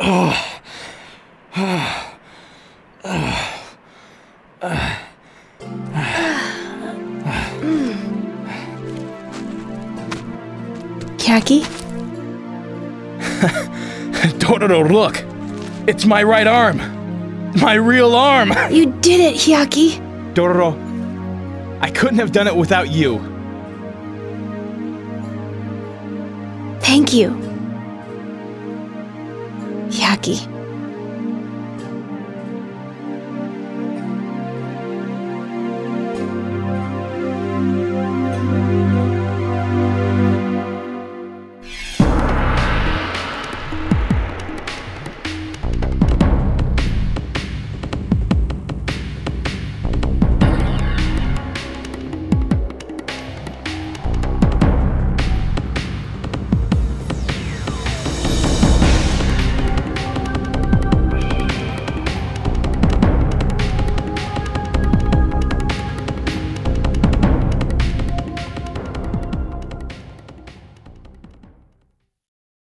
Hyaki? Dororo, look! It's my right arm! My real arm! You did it, Hyaki! Dororo, I couldn't have done it without you. Thank you. Hyaki.